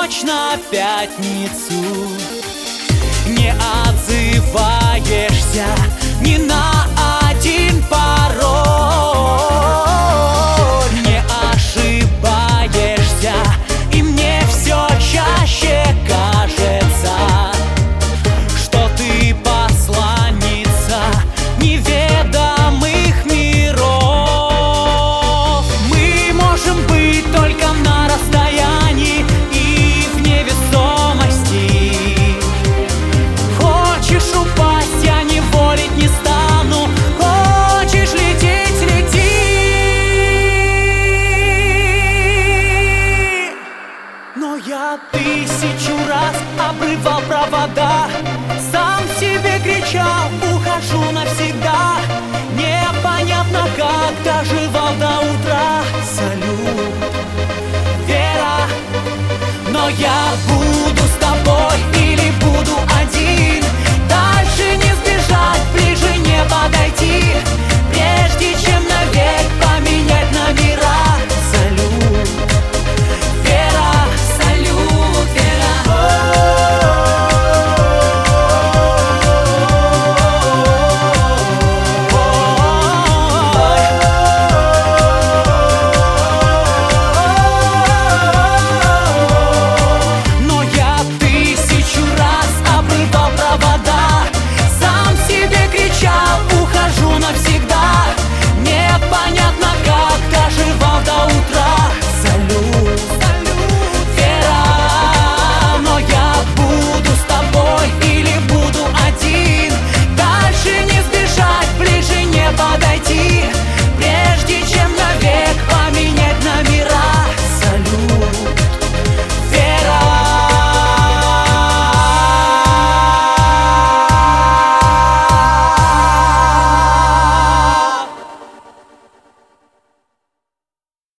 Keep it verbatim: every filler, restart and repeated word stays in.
ночь на пятницу. Не отзываешься ни на один пароль, не ошибаешься, и мне все чаще кажется, что ты посланница неведомых миров. Мы можем быть только на расстоянии и в невесомости. Хочешь упасть, я не волить не стану. Хочешь лететь, лети. Но я тысячу раз обрывал провода, сам себе кричал: ухожу навсегда. Непонятно, как доживал до утра. Салют, Вера, но я буду с тобой или буду